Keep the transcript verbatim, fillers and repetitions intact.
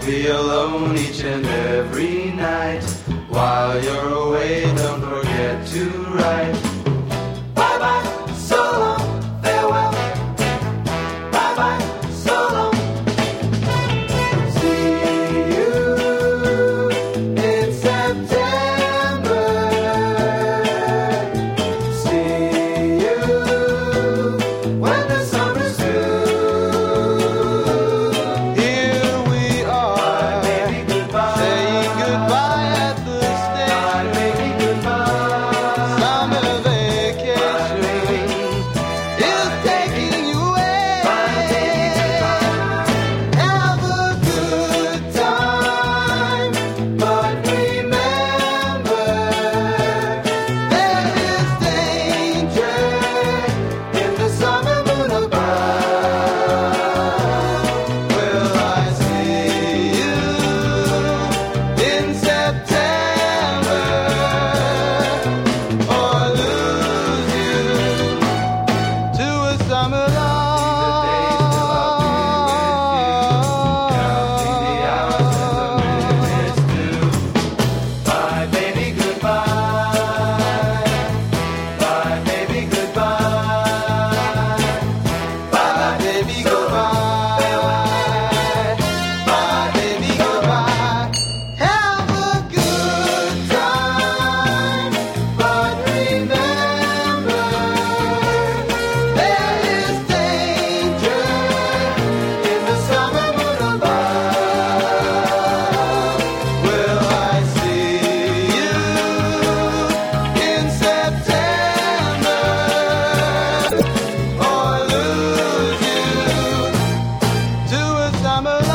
be alone each and every night. While you're away, don't forget to write. Bye bye, so long, farewell. Bye bye, so long. See you in September. See you when the summer's through. Here we are, Bye, baby, goodbye. saying goodbye at the Bye, station. baby, goodbye. Summer Bye, vacation baby. is taking you away. Bye, baby, goodbye. Have a good time, but remember there is danger in the summer moon above. Will I see you in September or lose you to a summer love? Counting the hours and the minutes too. Bye, baby, goodbye. Bye, baby, goodbye. Bye, baby, goodbye. Bye, baby, goodbye. Have a good time, but remember there is danger in the summer moon above. Will I see you in September or lose you to a summer